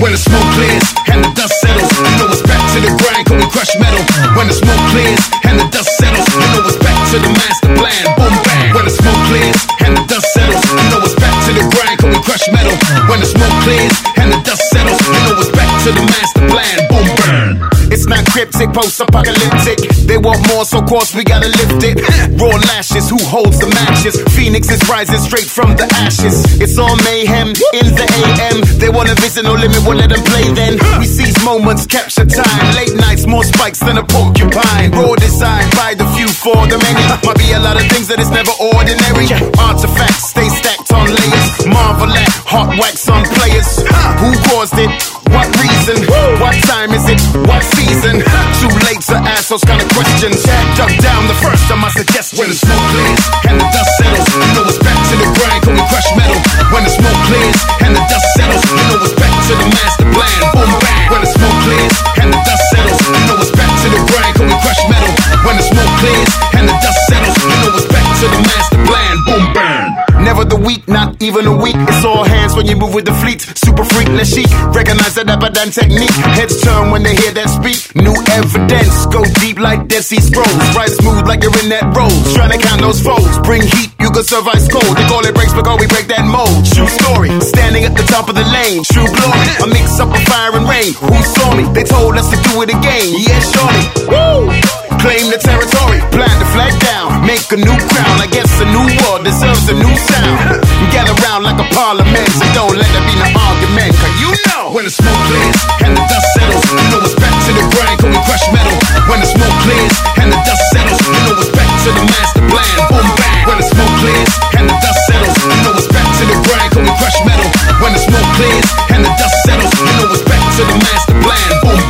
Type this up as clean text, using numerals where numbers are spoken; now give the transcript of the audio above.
When the smoke clears and the dust settles, you know it's back to the grind, cause we crush metal. When the smoke clears and the dust settles, you know it's back to the master plan. Boom bang. When the smoke clears and the dust settles, you know it's back to the grind, cause we crush metal. When the smoke clears and the dust settles, you know it's back to the master plan. Boom bang. It's not cryptic, post-apocalyptic. They want more, so of course we gotta lift it. Raw lashes, who holds the matches? Phoenix is rising straight from the ashes. It's all mayhem in the AM. They wanna visit, no limit, we'll let them play then. We seize moments, capture time. Late nights, more spikes than a porcupine. Raw design by the few for the many. Might be a lot of things that is never ordinary. Artifacts stay stacked on layers. Marvel at hot wax on players. Who caused it? What reason? What time is it? What season? Too late to ask those kind of questions. Duck down the first of my suggestions. When the smoke clears and the dust settles, you know it's back to the grind, cause we crush metal. When the smoke clears and the dust settles, you know it's back to the master plan. Boom bang. When the smoke clears and the dust settles, you know it's back to the grind, cause we crush metal. When the smoke clears and the dust settles, you know it's back to the master plan. Boom bang. Never the weak, not even a week. It's all hands when you move with the fleet. Super freak, let's chic. Recognize that Abadan technique. Heads turn when they hear that speak. New evidence, go deep like Dead Sea Scrolls. Ride smooth like you're in that road. Trying to count those foes. Bring heat, you can survive cold. They call it breaks because we break that mold. True story, standing at the top of the lane. True glory, a mix up of fire and rain. Who saw me? They told us to do it again. Yeah, surely. Woo! Claim the territory, plant the flag down, make a new crown. I guess a new war deserves a new sound. Gather round like a parliament, so don't let there be no argument. Cause you know, when the smoke clears and the dust settles, you know it's back to the grind, cause we crush metal. When the smoke clears and the dust settles, you know it's back to the master plan. Boom bang. When the smoke clears and the dust settles, you know it's back to the grind, cause we crush metal. When the smoke clears and the dust settles, you know it's back to the master plan. Boom